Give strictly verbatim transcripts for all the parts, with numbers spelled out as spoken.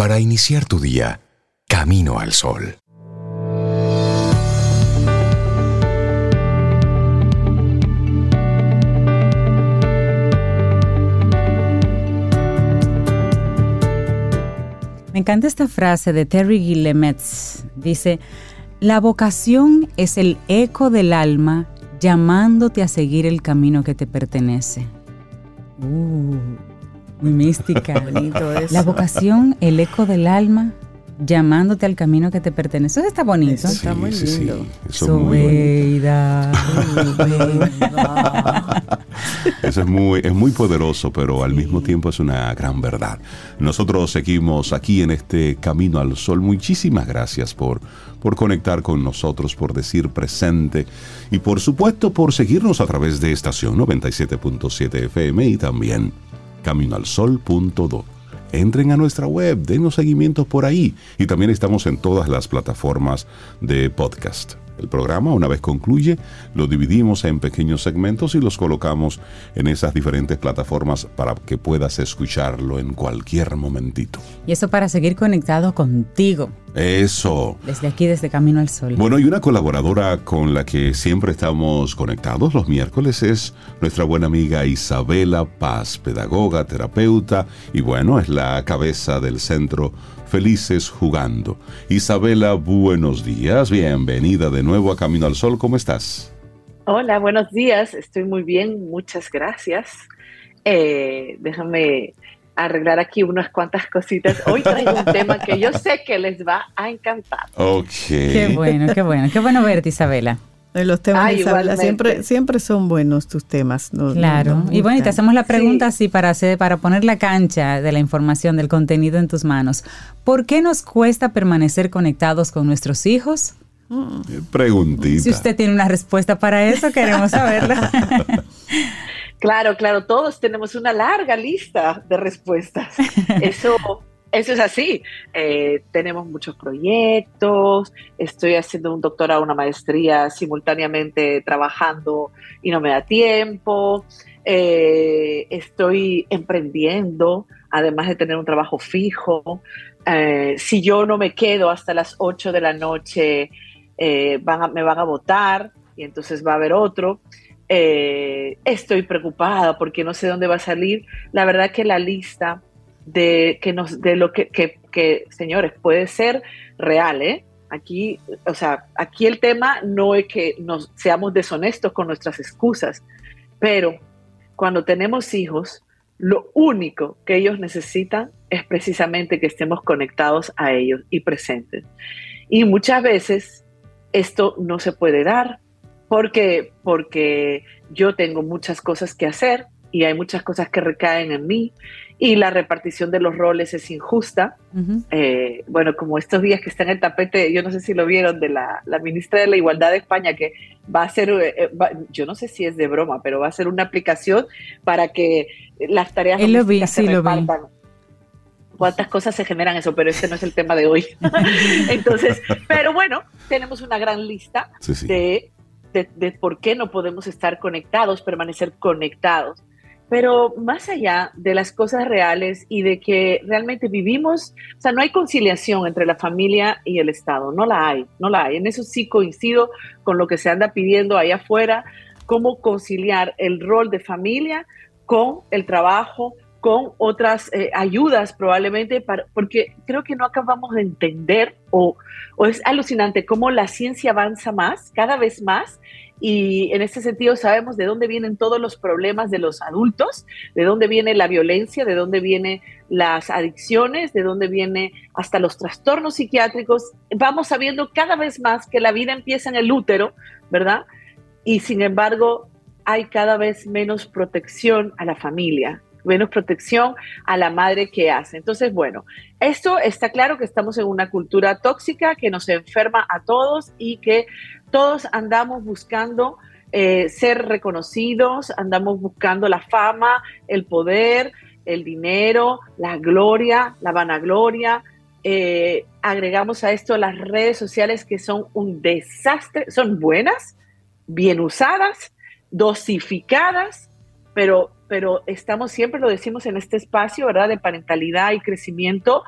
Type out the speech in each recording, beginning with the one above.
para iniciar tu día, camino al sol. Me encanta esta frase de Terry Guillemetz. Dice, la vocación es el eco del alma llamándote a seguir el camino que te pertenece. Uh, muy mística. Bonito eso. La vocación, el eco del alma llamándote al camino que te pertenece. Eso está bonito. Eso está sí, muy sí, lindo. Sí. Eso es muy bonito. Eso es muy, es muy poderoso, pero al mismo tiempo es una gran verdad. Nosotros seguimos aquí en este Camino al Sol. Muchísimas gracias por, por conectar con nosotros, por decir presente y por supuesto por seguirnos a través de estación noventa y siete punto siete F M y también camino al sol punto do. Entren a nuestra web, denos seguimientos por ahí. Y también estamos en todas las plataformas de podcast. El programa, una vez concluye, lo dividimos en pequeños segmentos y los colocamos en esas diferentes plataformas para que puedas escucharlo en cualquier momentito. Y eso para seguir conectado contigo. Eso. Desde aquí, desde Camino al Sol. Bueno, y una colaboradora con la que siempre estamos conectados los miércoles es nuestra buena amiga Isabela Paz, pedagoga, terapeuta y bueno, es la cabeza del centro Felices Jugando. Isabela, buenos días, bienvenida de nuevo a Camino al Sol, ¿cómo estás? Hola, buenos días, estoy muy bien, muchas gracias. Eh, déjame arreglar aquí unas cuantas cositas. Hoy traigo un tema que yo sé que les va a encantar. Ok. Qué bueno, qué bueno, qué bueno verte, Isabela. Los temas Ay, de Isabela igualmente. siempre, siempre son buenos tus temas. No, Claro, no, no y bueno, y te hacemos la pregunta Sí. así para hacer, para poner la cancha de la información, del contenido en tus manos. ¿Por qué nos cuesta permanecer conectados con nuestros hijos? Preguntita. Si usted tiene una respuesta para eso, queremos saberla. Claro, claro, todos tenemos una larga lista de respuestas. Eso, eso es así. Eh, tenemos muchos proyectos, estoy haciendo un doctorado, una maestría simultáneamente trabajando y no me da tiempo. Eh, estoy emprendiendo, además de tener un trabajo fijo. Eh, si yo no me quedo hasta las ocho de la noche, eh, van a, me van a votar y entonces va a haber otro. Eh, estoy preocupada porque no sé dónde va a salir. La verdad que la lista de, que nos, de lo que, que, que, señores, puede ser real, ¿eh? Aquí, o sea, aquí el tema no es que nos seamos deshonestos con nuestras excusas, pero cuando tenemos hijos, lo único que ellos necesitan es precisamente que estemos conectados a ellos y presentes. Y muchas veces esto no se puede dar porque, porque yo tengo muchas cosas que hacer y hay muchas cosas que recaen en mí y la repartición de los roles es injusta. Uh-huh. Eh, bueno, como estos días que está en el tapete, yo no sé si lo vieron, de la, la ministra de la Igualdad de España, que va a hacer, eh, va, yo no sé si es de broma, pero va a hacer una aplicación para que las tareas Él domésticas se vi, sí, repartan. Lo vi. ¿Cuántas cosas se generan eso? Pero este no es el tema de hoy. Entonces, pero bueno, tenemos una gran lista sí, sí. De, de, de por qué no podemos estar conectados, permanecer conectados. Pero más allá de las cosas reales y de que realmente vivimos, o sea, no hay conciliación entre la familia y el Estado, no la hay, no la hay. En eso sí coincido con lo que se anda pidiendo allá afuera, cómo conciliar el rol de familia con el trabajo, con otras eh, ayudas probablemente, para, porque creo que no acabamos de entender o, o es alucinante cómo la ciencia avanza más, cada vez más, y en este sentido sabemos de dónde vienen todos los problemas de los adultos, de dónde viene la violencia, de dónde vienen las adicciones, de dónde vienen hasta los trastornos psiquiátricos. Vamos sabiendo cada vez más que la vida empieza en el útero, ¿verdad? Y sin embargo hay cada vez menos protección a la familia, menos protección a la madre que hace. Entonces, bueno, esto está claro que estamos en una cultura tóxica que nos enferma a todos y que todos andamos buscando eh, ser reconocidos, andamos buscando la fama, el poder, el dinero, la gloria, la vanagloria. Eh, agregamos a esto las redes sociales que son un desastre, son buenas, bien usadas, dosificadas, pero pero estamos, siempre lo decimos en este espacio, ¿verdad?, de parentalidad y crecimiento,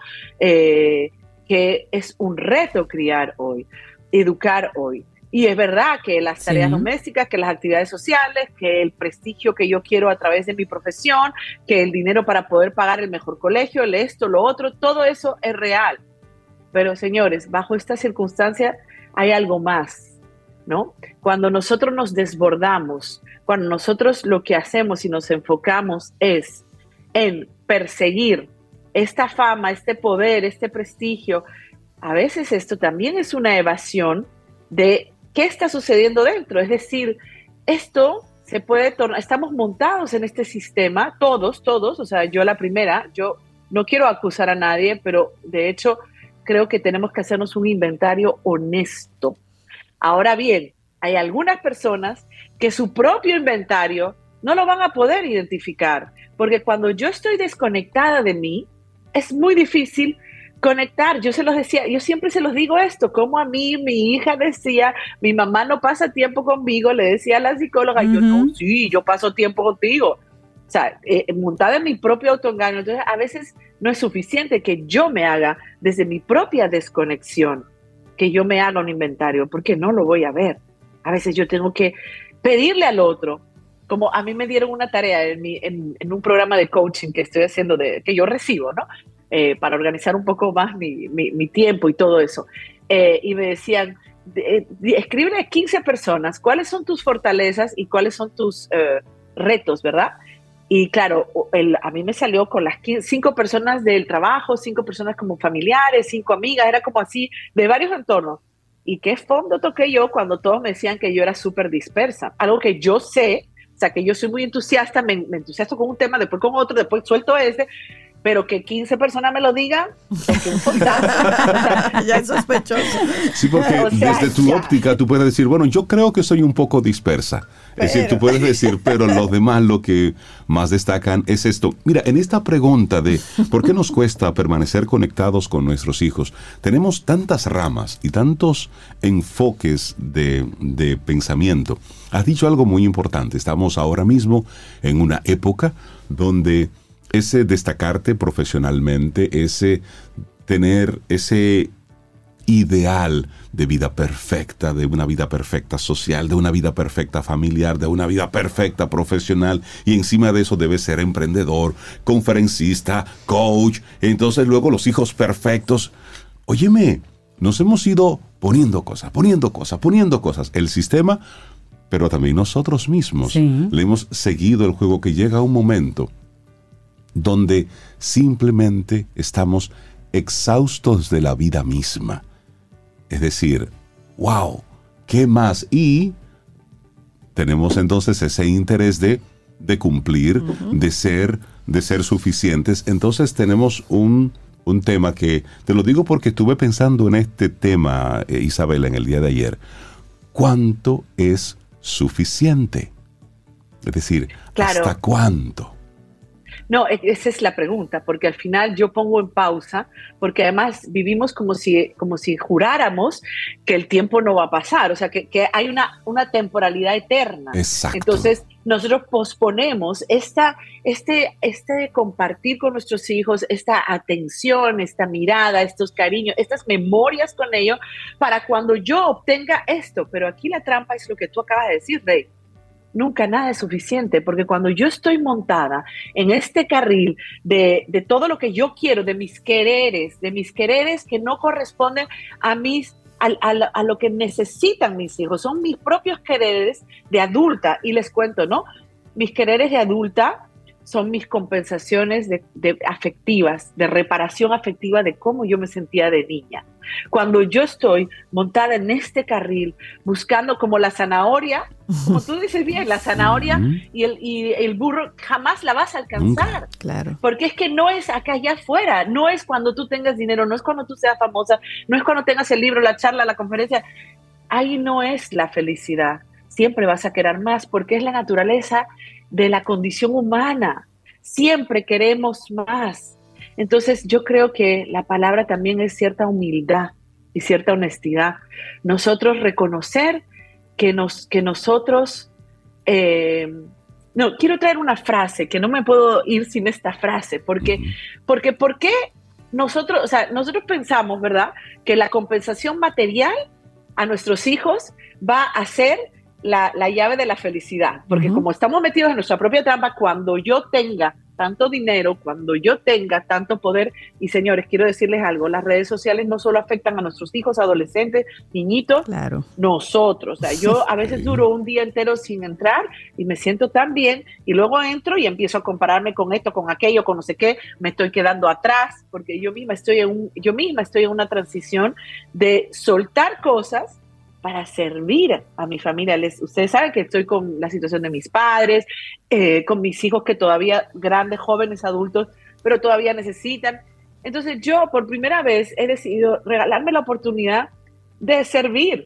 eh, que es un reto criar hoy, educar hoy. Y es verdad que las tareas sí. domésticas, que las actividades sociales, que el prestigio que yo quiero a través de mi profesión, que el dinero para poder pagar el mejor colegio, el esto, lo otro, todo eso es real. Pero señores, bajo esta circunstancia hay algo más, ¿no? Cuando nosotros nos desbordamos, cuando nosotros lo que hacemos y nos enfocamos es en perseguir esta fama, este poder, este prestigio, a veces esto también es una evasión de qué está sucediendo dentro. Es decir, esto se puede tornar, estamos montados en este sistema, todos, todos, o sea, yo la primera, yo no quiero acusar a nadie, pero de hecho creo que tenemos que hacernos un inventario honesto. Ahora bien, hay algunas personas que su propio inventario no lo van a poder identificar, porque cuando yo estoy desconectada de mí, es muy difícil conectar. Yo se los decía, yo siempre se los digo esto, como a mí, mi hija decía, mi mamá no pasa tiempo conmigo, le decía a la psicóloga, uh-huh. yo no, sí, yo paso tiempo contigo. O sea, eh, montada en mi propio autoengaño. Entonces, a veces no es suficiente que yo me haga desde mi propia desconexión, que yo me haga un inventario, porque no lo voy a ver. A veces yo tengo que pedirle al otro, como a mí me dieron una tarea en, mi, en, en un programa de coaching que estoy haciendo, de, que yo recibo, ¿no? Eh, para organizar un poco más mi, mi, mi tiempo y todo eso. Eh, y me decían, de, de, escríbele a quince personas cuáles son tus fortalezas y cuáles son tus eh, retos, ¿verdad? Y claro, el, a mí me salió con las quince, cinco personas del trabajo, cinco personas como familiares, cinco amigas, era como así, de varios entornos. ¿Y qué fondo toqué yo cuando todos me decían que yo era súper dispersa? Algo que yo sé, o sea, que yo soy muy entusiasta, me, me entusiasto con un tema, después con otro, después suelto este, pero que quince personas me lo digan, es un fantasma. Ya es sospechoso. Sí, porque o sea, desde tu ya. óptica tú puedes decir, bueno, yo creo que soy un poco dispersa. Pero. Es decir, tú puedes decir, pero los demás lo que más destacan es esto. Mira, en esta pregunta de por qué nos cuesta permanecer conectados con nuestros hijos, tenemos tantas ramas y tantos enfoques de, de pensamiento. Has dicho algo muy importante. Estamos ahora mismo en una época donde ese destacarte profesionalmente, ese tener ese ideal de vida perfecta, de una vida perfecta social, de una vida perfecta familiar, de una vida perfecta profesional, y encima de eso debes ser emprendedor, conferencista, coach, entonces luego los hijos perfectos. Óyeme, nos hemos ido poniendo cosas, poniendo cosas, poniendo cosas. El sistema, pero también nosotros mismos, sí. le hemos seguido el juego, que llega un momento donde simplemente estamos exhaustos de la vida misma. Es decir, wow, ¿qué más? Y tenemos entonces ese interés de, de cumplir, uh-huh. de ser, de ser suficientes. Entonces tenemos un, un tema que, te lo digo porque estuve pensando en este tema, eh, Isabela, en el día de ayer. ¿Cuánto es suficiente? Es decir, claro. ¿hasta cuánto? No, esa es la pregunta, porque al final yo pongo en pausa, porque además vivimos como si, como si juráramos que el tiempo no va a pasar, o sea, que, que hay una, una temporalidad eterna. Exacto. Entonces, nosotros posponemos esta, este, este compartir con nuestros hijos, esta atención, esta mirada, estos cariños, estas memorias con ellos, para cuando yo obtenga esto. Pero aquí la trampa es lo que tú acabas de decir, Rey. Nunca nada es suficiente, porque cuando yo estoy montada en este carril de, de todo lo que yo quiero, de mis quereres, de mis quereres que no corresponden a, mis, a, a, a lo que necesitan mis hijos, son mis propios quereres de adulta, y les cuento, ¿no? Mis quereres de adulta son mis compensaciones de, de afectivas, de reparación afectiva de cómo yo me sentía de niña. Cuando yo estoy montada en este carril, buscando como la zanahoria, como tú dices bien, la zanahoria y el, y el burro, jamás la vas a alcanzar. Claro. Porque es que no es acá allá afuera, no es cuando tú tengas dinero, no es cuando tú seas famosa, no es cuando tengas el libro, la charla, la conferencia. Ahí no es la felicidad. Siempre vas a querer más, porque es la naturaleza de la condición humana. Siempre queremos más. Entonces yo creo que la palabra también es cierta humildad y cierta honestidad. Nosotros reconocer que, nos, que nosotros eh, no, quiero traer una frase, que no me puedo ir sin esta frase, porque, uh-huh. porque, ¿por qué nosotros, o sea, nosotros pensamos, ¿verdad?, que la compensación material a nuestros hijos va a ser la, la llave de la felicidad, porque uh-huh. como estamos metidos en nuestra propia trampa, cuando yo tenga tanto dinero, cuando yo tenga tanto poder, y señores, quiero decirles algo, las redes sociales no solo afectan a nuestros hijos, adolescentes, niñitos, claro. nosotros, o sea, yo a veces duro un día entero sin entrar y me siento tan bien, y luego entro y empiezo a compararme con esto, con aquello, con no sé qué, me estoy quedando atrás, porque yo misma estoy en un, yo misma estoy en una transición de soltar cosas para servir a mi familia. Les, ustedes saben que estoy con la situación de mis padres, eh, con mis hijos que todavía grandes, jóvenes, adultos, pero todavía necesitan. Entonces yo por primera vez he decidido regalarme la oportunidad de servir.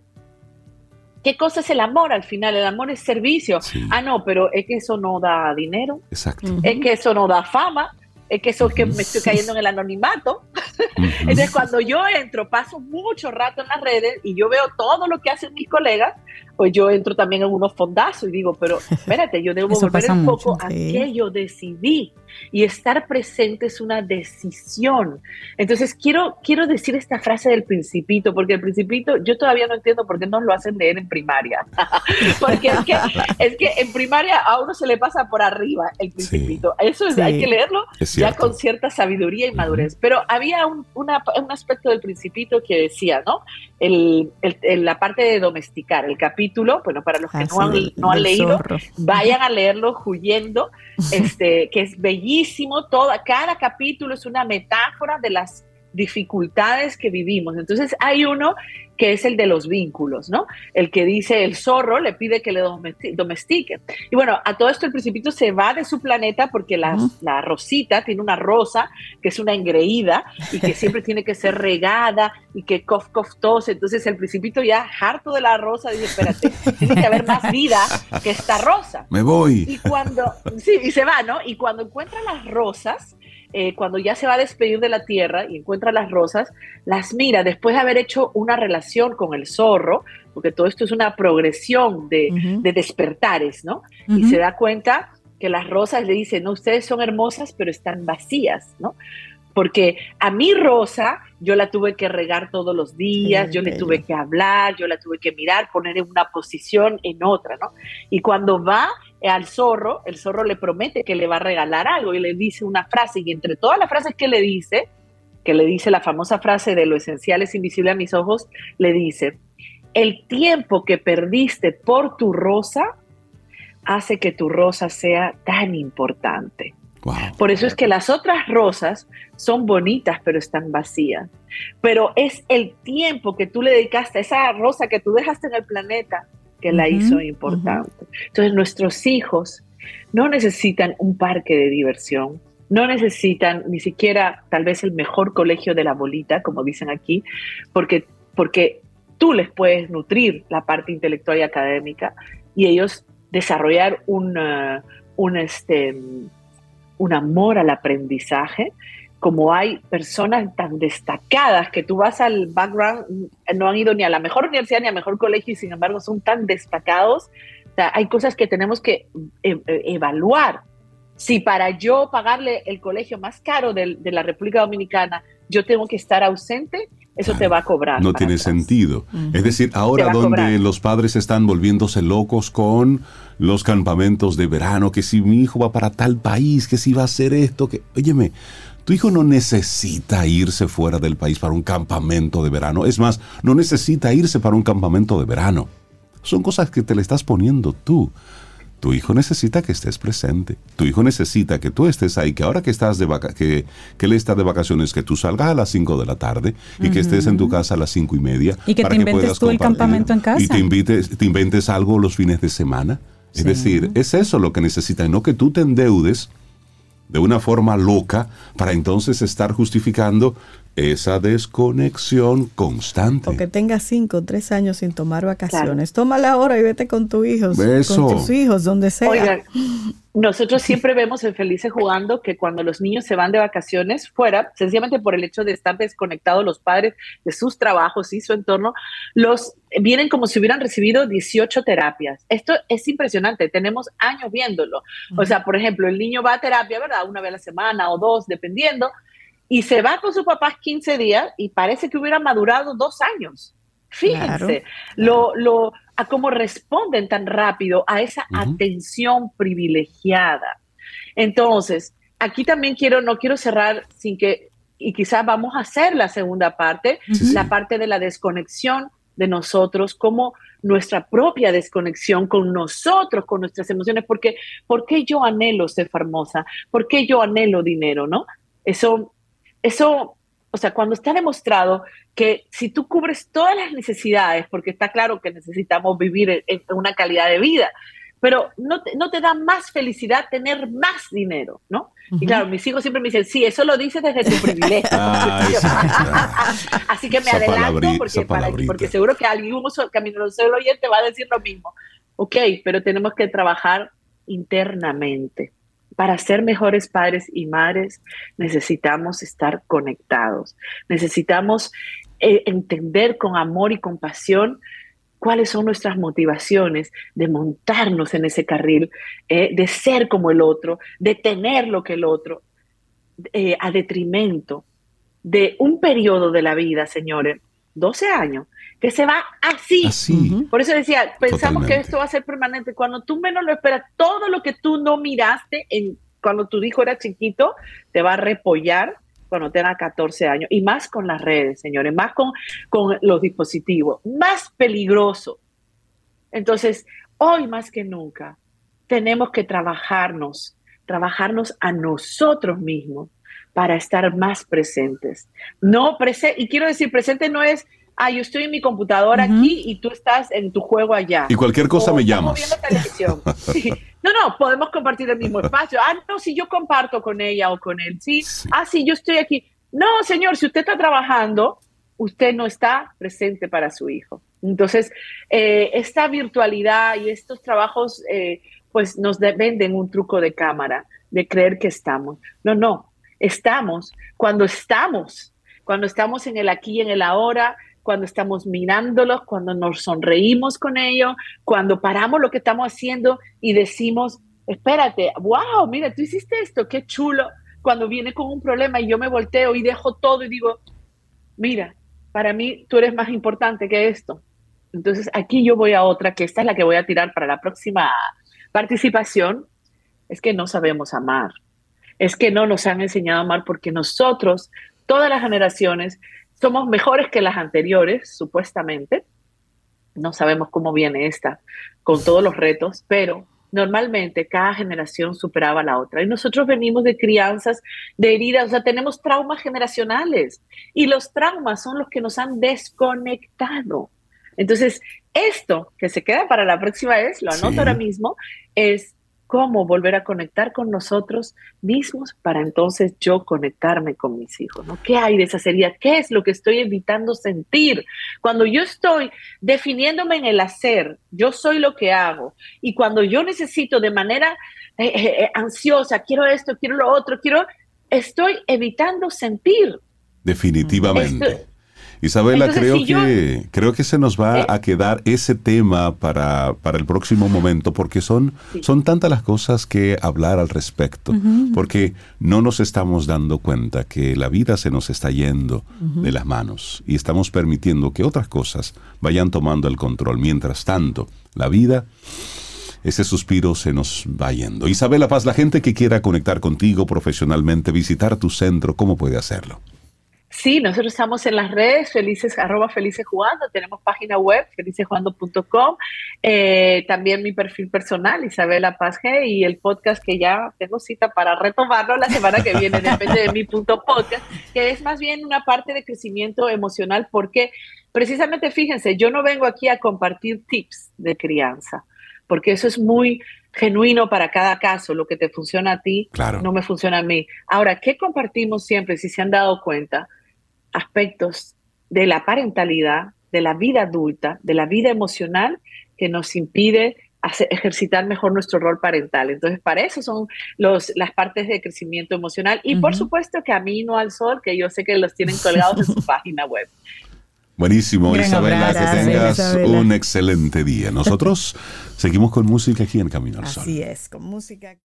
¿Qué cosa es el amor al final? El amor es servicio. Sí. Ah, no, pero es que eso no da dinero. Exacto. Uh-huh. Es que eso no da fama. Es que eso es que me estoy cayendo en el anonimato. Uh-huh. Entonces, cuando yo entro, paso mucho rato en las redes y yo veo todo lo que hacen mis colegas, pues yo entro también en unos fondazos y digo, pero espérate, yo debo volver un poco mucho, a sí. que yo decidí. Y estar presente es una decisión. Entonces, quiero, quiero decir esta frase del Principito, porque el Principito, yo todavía no entiendo por qué nos lo hacen leer en primaria. Porque es que, es que en primaria a uno se le pasa por arriba el Principito. Sí. Eso es, sí. hay que leerlo ya con cierta sabiduría y madurez. Uh-huh. Pero había un, una, un aspecto del Principito que decía, ¿no? El, el, el, la parte de domesticar, el capítulo, bueno, para los que ah, no han, sí, no han leído, zorro. Vayan a leerlo huyendo, este, que es bellísimo, toda, cada capítulo es una metáfora de las dificultades que vivimos. Entonces hay uno que es el de los vínculos, ¿no? El que dice el zorro le pide que le domestique. Y bueno, a todo esto el Principito se va de su planeta porque la, uh-huh. la Rosita tiene una rosa que es una engreída y que siempre tiene que ser regada y que cof, cof, tos. Entonces el Principito ya harto de la rosa dice, espérate, tiene que haber más vida que esta rosa. Me voy. Y cuando, sí, y se va, ¿no? Y cuando encuentra las rosas, Eh, cuando ya se va a despedir de la tierra y encuentra las rosas, las mira después de haber hecho una relación con el zorro, porque todo esto es una progresión de, uh-huh. de despertares, ¿no? Uh-huh. Y se da cuenta que las rosas le dicen, no, ustedes son hermosas, pero están vacías, ¿no? Porque a mi rosa yo la tuve que regar todos los días, sí, yo le bello. tuve que hablar, yo la tuve que mirar, poner en una posición, en otra, ¿no? Y cuando va al zorro, el zorro le promete que le va a regalar algo y le dice una frase, y entre todas las frases que le dice, que le dice la famosa frase de lo esencial es invisible a mis ojos, le dice, el tiempo que perdiste por tu rosa hace que tu rosa sea tan importante. Wow. Por eso es que las otras rosas son bonitas, pero están vacías. Pero es el tiempo que tú le dedicaste a esa rosa que tú dejaste en el planeta que uh-huh, la hizo importante. Uh-huh. Entonces nuestros hijos no necesitan un parque de diversión, no necesitan ni siquiera tal vez el mejor colegio de la bolita, como dicen aquí, porque, porque tú les puedes nutrir la parte intelectual y académica y ellos desarrollar un, uh, un, este, un amor al aprendizaje. Como hay personas tan destacadas que tú vas al background, no han ido ni a la mejor universidad ni al mejor colegio y sin embargo son tan destacados. O sea, hay cosas que tenemos que e- evaluar. Si para yo pagarle el colegio más caro de, de la República Dominicana, yo tengo que estar ausente, eso claro, te va a cobrar. No tiene atrás. sentido. Uh-huh. Es decir, ahora donde los padres están volviéndose locos con los campamentos de verano, que si mi hijo va para tal país, que si va a hacer esto, que, óyeme, tu hijo no necesita irse fuera del país para un campamento de verano. Es más, no necesita irse para un campamento de verano. Son cosas que te le estás poniendo tú. Tu hijo necesita que estés presente. Tu hijo necesita que tú estés ahí, que ahora que estás de vaca- que, que él está de vacaciones, que tú salgas a las cinco de la tarde y uh-huh. que estés en tu casa a las cinco y media. Y que para te inventes que puedas tú el campamento en casa. Y te, invites, te inventes algo los fines de semana. Es sí. decir, es eso lo que necesitan, no que tú te endeudes de una forma loca para entonces estar justificando esa desconexión constante. O que tengas cinco o tres años sin tomar vacaciones. Claro. Tómala ahora y vete con tus hijos, Eso. con tus hijos, donde sea. Oigan, nosotros siempre vemos en Felices Jugando que cuando los niños se van de vacaciones fuera, sencillamente por el hecho de estar desconectados los padres de sus trabajos y su entorno, los vienen como si hubieran recibido dieciocho terapias. Esto es impresionante, tenemos años viéndolo. Uh-huh. O sea, por ejemplo, el niño va a terapia, ¿verdad? Una vez a la semana o dos, dependiendo, y se va con sus papás quince días y parece que hubiera madurado dos años. Fíjense, claro. lo, lo, a cómo responden tan rápido a esa uh-huh. atención privilegiada. Entonces, aquí también quiero, no quiero cerrar sin que, y quizás vamos a hacer la segunda parte, uh-huh. la parte de la desconexión de nosotros, como nuestra propia desconexión con nosotros, con nuestras emociones, porque ¿por qué yo anhelo ser famosa? ¿Por qué yo anhelo dinero? ¿No? Eso, eso, o sea, cuando está demostrado que si tú cubres todas las necesidades, porque está claro que necesitamos vivir en, en una calidad de vida, pero no te, no te da más felicidad tener más dinero, ¿no? Uh-huh. Y claro, mis hijos siempre me dicen, sí, eso lo dices desde tu privilegio. Ah, así que me esa adelanto porque, para, porque seguro que alguien, Camino al Sol oyente, va a decir lo mismo. Ok, pero tenemos que trabajar internamente. Para ser mejores padres y madres necesitamos estar conectados. Necesitamos eh, entender con amor y compasión cuáles son nuestras motivaciones de montarnos en ese carril, eh, de ser como el otro, de tener lo que el otro, eh, a detrimento de un periodo de la vida, señores, doce años, que se va así. así. Por eso decía, pensamos Totalmente. que esto va a ser permanente. Cuando tú menos lo esperas, todo lo que tú no miraste en, cuando tu hijo era chiquito, te va a repollar cuando tenga catorce años, y más con las redes, señores, más con, con los dispositivos, más peligroso. Entonces, hoy más que nunca, tenemos que trabajarnos, trabajarnos a nosotros mismos para estar más presentes. No presente, y quiero decir, presente no es, ah, yo estoy en mi computadora uh-huh. aquí y tú estás en tu juego allá. Y cualquier cosa o me llamas. Viendo televisión. Sí. No, no, podemos compartir el mismo espacio. Ah, no, si yo comparto con ella o con él. Sí. sí. Ah, sí, yo estoy aquí. No, señor, si usted está trabajando, usted no está presente para su hijo. Entonces, eh, esta virtualidad y estos trabajos, eh, pues nos de- venden un truco de cámara, de creer que estamos. No, no, estamos cuando estamos, cuando estamos en el aquí y en el ahora, cuando estamos mirándolos, cuando nos sonreímos con ellos, cuando paramos lo que estamos haciendo y decimos, espérate, wow, mira, tú hiciste esto, qué chulo. Cuando viene con un problema y yo me volteo y dejo todo y digo, mira, para mí tú eres más importante que esto. Entonces aquí yo voy a otra, que esta es la que voy a tirar para la próxima participación, es que no sabemos amar. Es que no nos han enseñado a amar porque nosotros, todas las generaciones, somos mejores que las anteriores, supuestamente. No sabemos cómo viene esta, con todos los retos, pero normalmente cada generación superaba a la otra. Y nosotros venimos de crianzas, de heridas, o sea, tenemos traumas generacionales. Y los traumas son los que nos han desconectado. Entonces, esto que se queda para la próxima vez, lo anoto sí. ahora mismo, es cómo volver a conectar con nosotros mismos para entonces yo conectarme con mis hijos, ¿no? ¿Qué hay de esa herida? ¿Qué es lo que estoy evitando sentir? Cuando yo estoy definiéndome en el hacer, yo soy lo que hago, y cuando yo necesito de manera eh, eh, ansiosa, quiero esto, quiero lo otro, quiero, estoy evitando sentir. Definitivamente. Esto, Isabela, Entonces, creo, si que, yo, creo que se nos va eh, a quedar ese tema para, para el próximo momento, porque son, sí. son tantas las cosas que hablar al respecto, uh-huh. porque no nos estamos dando cuenta que la vida se nos está yendo uh-huh. de las manos y estamos permitiendo que otras cosas vayan tomando el control. Mientras tanto, la vida, ese suspiro se nos va yendo. Isabela Paz, la gente que quiera conectar contigo profesionalmente, visitar tu centro, ¿cómo puede hacerlo? Sí, nosotros estamos en las redes, felices, arroba felices jugando, tenemos página web, felices jugando punto com, eh, también mi perfil personal, Isabela Paz G, y el podcast que ya tengo cita para retomarlo la semana que viene, depende de mi punto podcast, que es más bien una parte de crecimiento emocional, porque precisamente, fíjense, yo no vengo aquí a compartir tips de crianza, porque eso es muy genuino para cada caso. Lo que te funciona a ti, claro. no me funciona a mí. Ahora, ¿qué compartimos siempre? Si se han dado cuenta, aspectos de la parentalidad, de la vida adulta, de la vida emocional que nos impide hacer, ejercitar mejor nuestro rol parental. Entonces, para eso son los, las partes de crecimiento emocional y, uh-huh. por supuesto, Camino al Sol, que yo sé que los tienen colgados en su página web. Buenísimo, Gran Isabela, abrazo, que tengas Isabela. un excelente día. Nosotros seguimos con música aquí en Camino al Sol. Así es, con música.